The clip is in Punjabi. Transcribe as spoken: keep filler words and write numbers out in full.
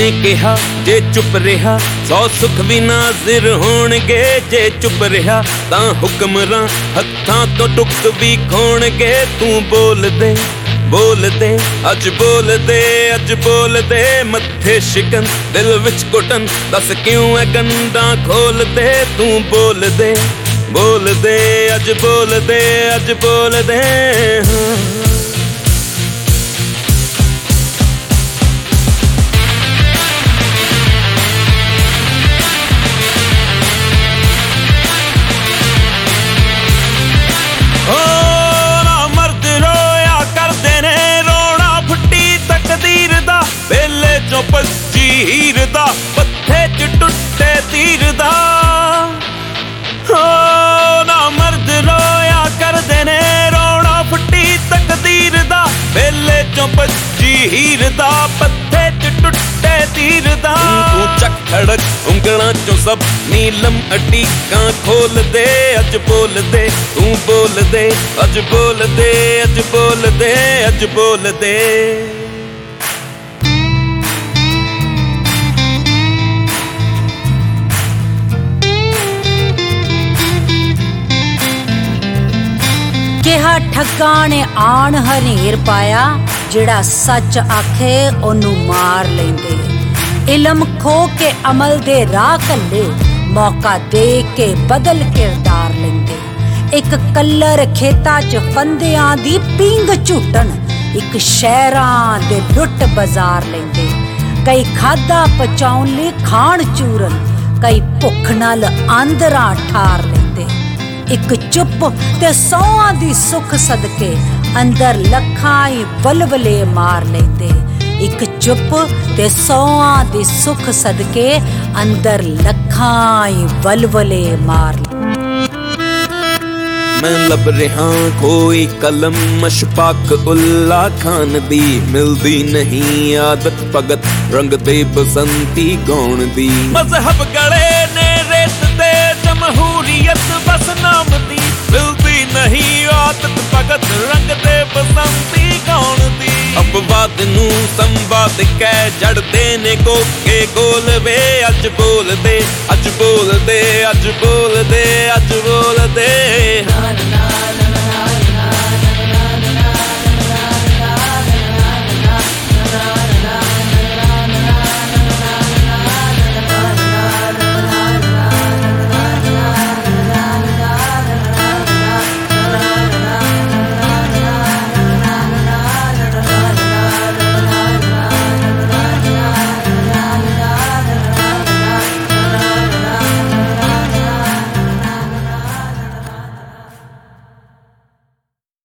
ਉਹਨੇ ਕਿਹਾ ਜੇ ਚੁੱਪ ਰਿਹਾ ਸੌ ਸੁੱਖ ਵੀ ਨਾਜ਼ਿਰ ਹੋਣਗੇ। ਜੇ ਚੁੱਪ ਰਿਹਾ ਤਾਂ ਹੁਕਮਰਾਨ ਹੱਥਾਂ ਤੋਂ ਟੁੱਕ ਵੀ ਖੋਣਗੇ। ਤੂੰ ਬੋਲ ਦੇ ਬੋਲ ਦੇ ਅੱਜ ਬੋਲ ਦੇ ਅੱਜ ਬੋਲ ਦੇ ਮੱਥੇ ਸ਼ਿਕਨ ਦਿਲ ਵਿੱਚ ਘੁਟਨ ਦੱਸ ਕਿਉਂ ਐ ਗੰਢਾਂ ਖੋਲ ਦੇ। ਤੂੰ ਬੋਲ ਦੇ ਬੋਲ ਦੇ ਅੱਜ ਬੋਲ ਦੇ ਅੱਜ ਬੋਲ ਦੇ। ਵੇਲੇ ਚੋਂ ਭੱਜੀ ਹੀਰ ਦਾ ਪੱਥੇ ਚ ਟੁੱਟੇ ਤੀਰ ਦਾ। ਹੋ ਨਾ ਮਰਦ ਰੋਇਆ ਕਰਦੇ ਨੇ ਰੋਣਾ ਫੁੱਟੀ ਤਕਦੀਰ ਦਾ। ਵੇਲੇ ਚੋਂ ਭੱਜੀ ਹੀਰ ਦਾ ਪੱਥੇ ਚ ਟੁੱਟੇ ਤੀਰ ਦਾ। ਤੂੰ ਚੱਕ ਖੜਕ ਉਂਗਲਾਂ ਚੋਂ ਸਭ ਨੀਲਮ ਅਟੀਕਾਂ ਖੋਲ ਦੇ ਅੱਜ ਬੋਲ ਦੇ। ਤੂੰ ਬੋਲ ਦੇ ਅੱਜ ਬੋਲ ਦੇ ਅੱਜ ਬੋਲ ਦੇ ਅੱਜ ਬੋਲ ਦੇ। ਕਿਹਾ ਠੱਗਾਂ ਨੇ ਆਣ ਹਨੇਰ ਪਾਇਆ ਜਿਹੜਾ ਸੱਚ ਆਖੇ ਉਹਨੂੰ ਮਾਰ ਲੈਂਦੇ। ਇਲਮ ਖੋ ਕੇ ਅਮਲ ਦੇ ਰਾਹ ਕੱਲੇ ਮੌਕਾ ਦੇ ਕੇ ਬਦਲ ਕਿਰਦਾਰ ਲੈਂਦੇ। ਇੱਕ ਕੱਲਰ ਖੇਤਾਂ 'ਚ ਫੰਦਿਆਂ ਦੀ ਪੀਂਗ ਝੂਟਣ ਇੱਕ ਸ਼ਹਿਰਾਂ ਦੇ ਲੁੱਟ ਬਾਜ਼ਾਰ ਲੈਂਦੇ। ਕਈ ਖਾਦਾ ਪਚਾਉਣ ਲਈ ਖਾਣ ਚੂਰਨ ਕਈ ਭੁੱਖ ਨਾਲ ਆਂਦਰਾਂ ਠਾਰ ਲੈਂਦੇ। ਇੱਕ ਚੁੱਪ ਤੇ ਸੌਆਂ ਦੀ ਸੁੱਖ ਸਦਕੇ ਅੰਦਰ ਲੱਖਾਂ ਹੀ ਵਲਵਲੇ ਮਾਰ ਲੈਂਦੇ। ਇੱਕ ਚੁੱਪ ਤੇ ਸੌਆਂ ਦੀ ਸੁੱਖ ਸਦਕੇ ਅੰਦਰ ਲੱਖਾਂ ਹੀ ਵਲਵਲੇ ਮਾਰ ਮੈਂ ਲੱਭ ਰਿਹਾ ਕੋਈ ਕਲਮ ਮਸ਼ਪਾਕ ਉੱਲਾ ਖਾਨ ਦੀ। ਮਿਲਦੀ ਨਹੀਂ ਆਦਤ ਭਗਤ ਰੰਗ ਦੇ ਬਸੰਤੀ ਗਾਉਣ ਦੀ। ਮਜ਼ਹਬ ਗਲੇ ਨੇ ਰੇਤ ਤੇ ਜਮਹੂਰੀਅਤ ਬਸ ਨਾਮ ਦੀ। ਮਿਲਦੀ ਨਹੀਂ ਆਦਤ ਭਗਤ ਰੰਗ ਦੇ ਬਸੰਤੀ ਗਾਉਣ ਦੀ। ਅਪਵਾਦ ਨੂੰ ਸੰਵਾਦ ਕਹਿ ਜੜਦੇ ਨੇ ਕੋਕੇ ਗੋਲ ਵੇ ਅੱਜ ਬੋਲ ਦੇ ਅੱਜ ਬੋਲ ਦੇ ਅੱਜ ਬੋਲ ਦੇ